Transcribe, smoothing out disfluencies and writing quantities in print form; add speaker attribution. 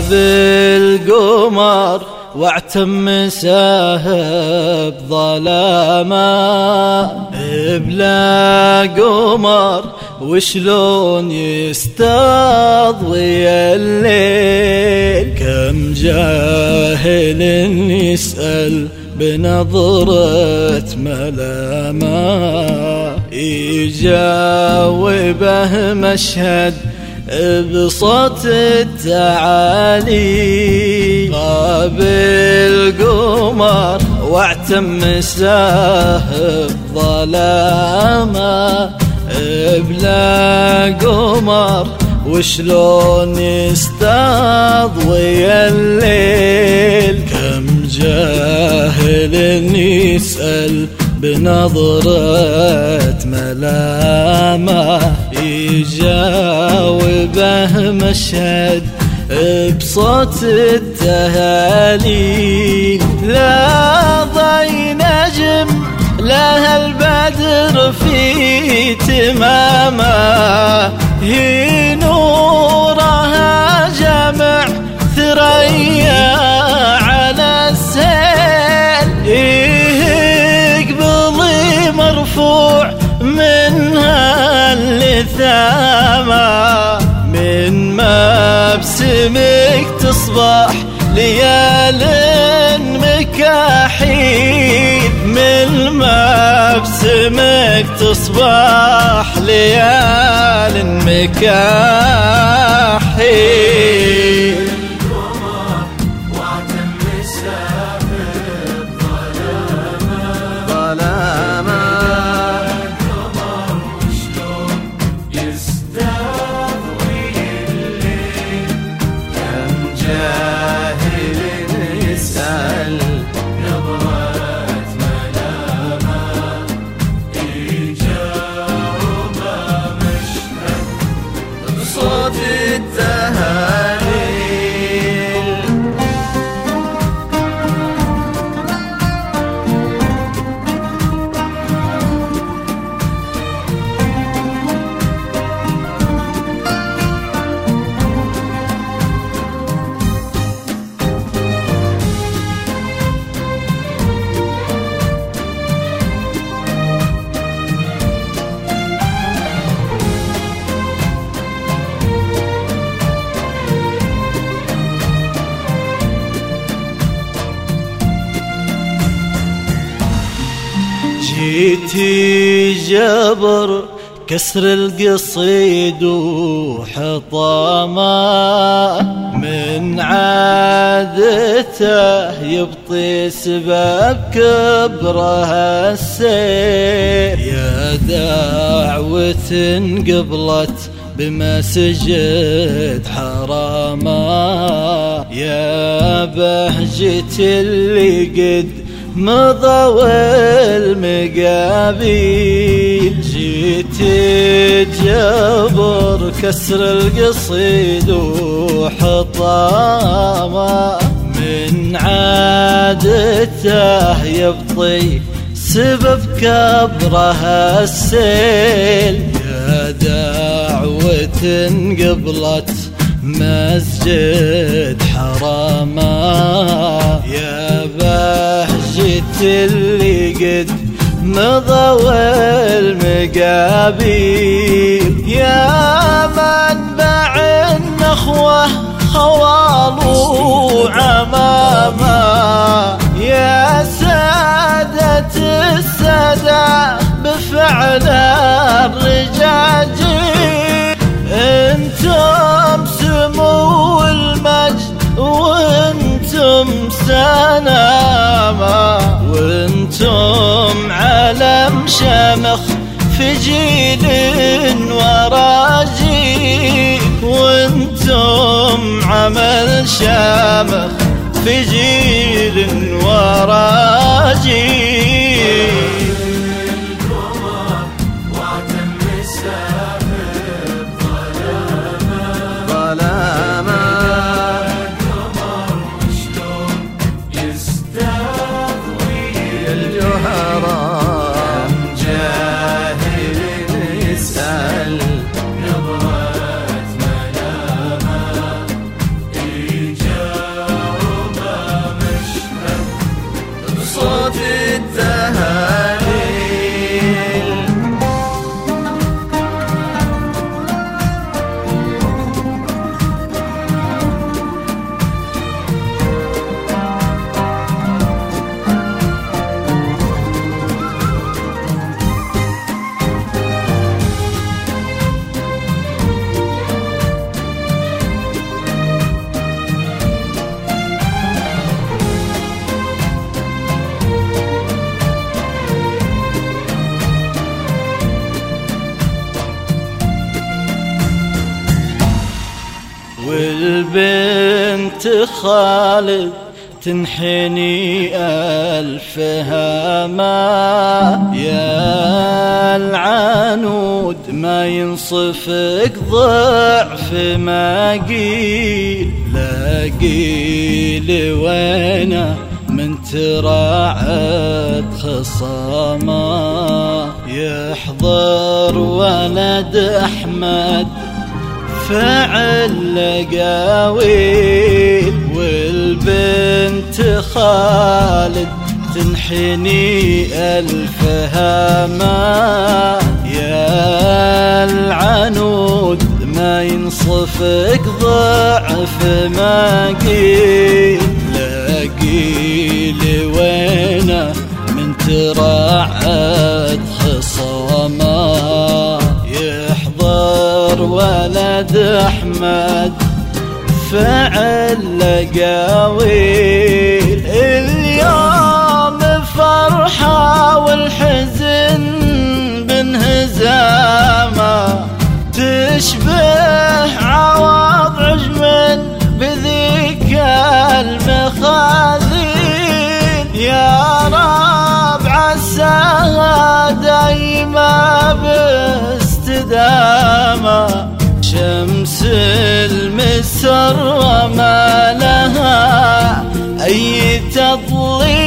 Speaker 1: غاب القمر واعتم ساهب ظلاما، بلا قمر وشلون يستضوي الليل؟ كم جاهل يسأل بنظرة ملامة، يجاوبه مشهد بصوت التعالي. غاب القمر واعتم ساهب ظلاما، بلا قمر وشلون يستضوي الليل؟ كم جاهل يسأل بنظرة ملامة، يجاوبه مشهد بصوت التهالي. لا ضي نجم لها البدر في تمامه، هي نورها جمع ثريا على السيل. قبلي مرفوع منها اللثامة، من مبسمك تصبح ليال مكاحيل، من مبسمك تصبح ليال مكاحيل. جيتي جبر كسر القصيد وحطامه، من عادته يبطي سبب كبره السير. يا دعوة قبلت بمسجد حراما، يا بهجة اللي قد مضى والمقابيل. جيت جبر كسر القصيد وحطامه، من عادته يبطي سبب كبره السيل. يا دعوة قبلت مسجد حراما، يا بهجة اللي قد مضى والمقابيل. يا منبع النخوة خوال وعمامة، يا سادة السادة بفعل الرجاجيل. انتم سمو المجد وانتم سنامة، وانتم علم شامخ في جيل ورا جيل، وانتم عمل شامخ في جيل ورا جيل.
Speaker 2: نبرة ملامة
Speaker 1: صوت التهاليل. والبنت خالد تنحني ألف هامة، يا العنود ما ينصفك ضعف ما قيل، لا قيل وينه من تراعد خصامه، يحضر ولد أحمد فعل قاويل، والبنت خالد تنحني ألف هامة، يا العنود ما ينصفك ضعف ما قيل، لا قيل وينه من تراعد خصامه، يحضر ولد أحمد فعل قاويل، اليوم فرحة والحزن بانهزامه، تشبه عوض عجمل بذيك المخاذين، يا رب عساها دايما باستدامة، شمس المسر وما لها أي تضليل.